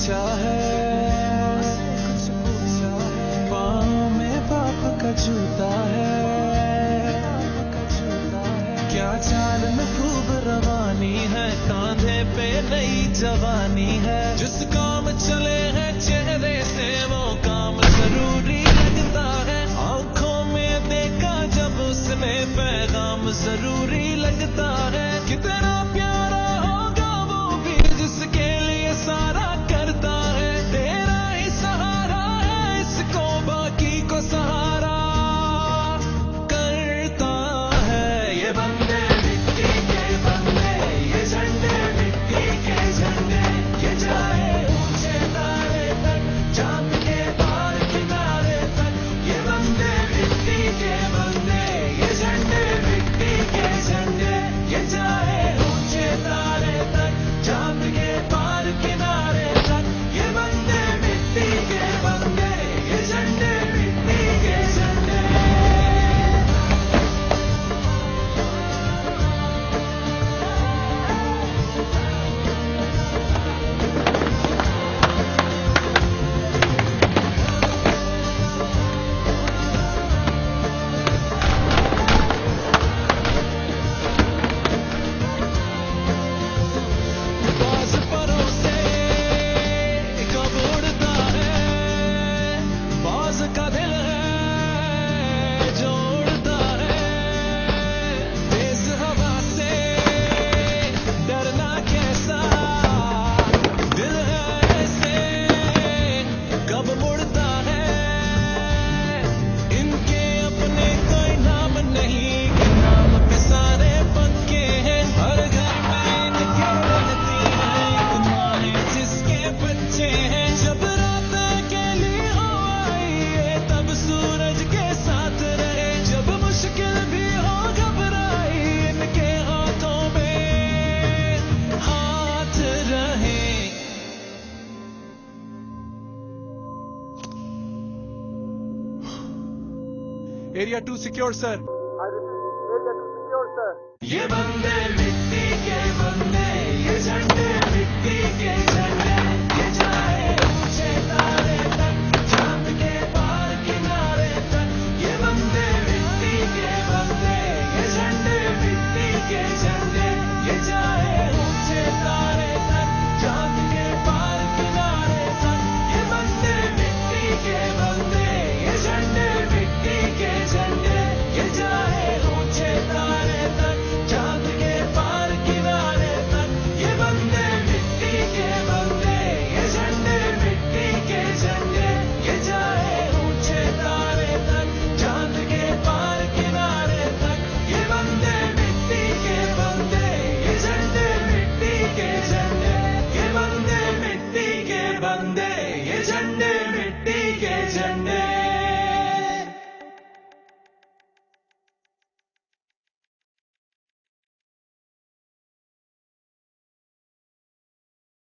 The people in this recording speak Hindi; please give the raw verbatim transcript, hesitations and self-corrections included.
पूछा है, कुछ पूछा है, पाँव में पाप का जूता है, क्या चाल में खूब रवानी है, कांधे पे नई जवानी है, जिस काम चले हैं चेहरे से वो काम जरूरी लगता है, आंखों में देखा जब उसने पैगाम जरूरी लगता है, कितना प्यारा होगा वो भी जिसके लिए सारा करता है, तेरा ही सहारा है इसको बाकी को सहारा करता है। ये बंदे मिट्टी के बंदे, ये झंडे मिट्टी के झंडे, ये जाए ऊंचे तारे तक, चांद के पार किनारे तक, ये बंदे मिट्टी के बंदे, ये झंडे मिट्टी के झंडे, ये जाए ऊंचे तारे तक, चांद के पार किनारे तक, ये बंदे मिट्टी के बंदे, ये झंडे मिट्टी के झंडे। बाज परों से कब उड़ता है, बाज का दिल है जो उड़ता है, तेज हवा से डरना कैसा, दिल है ऐसे कब मुड़ता है, इनके अपने कोई नाम नहीं, कि नाम पे सारे पक्के हैं, हर घर में इनके रहती है एक माँ है जिसके बच्चे हैं, जब रात अकेली हो आई है तब सूरज के साथ रहे, जब मुश्किल भी हो घबराई इनके हाथों में हाथ रहे। Area to secure sir. I repeat, area to secure, sir. ये बंदे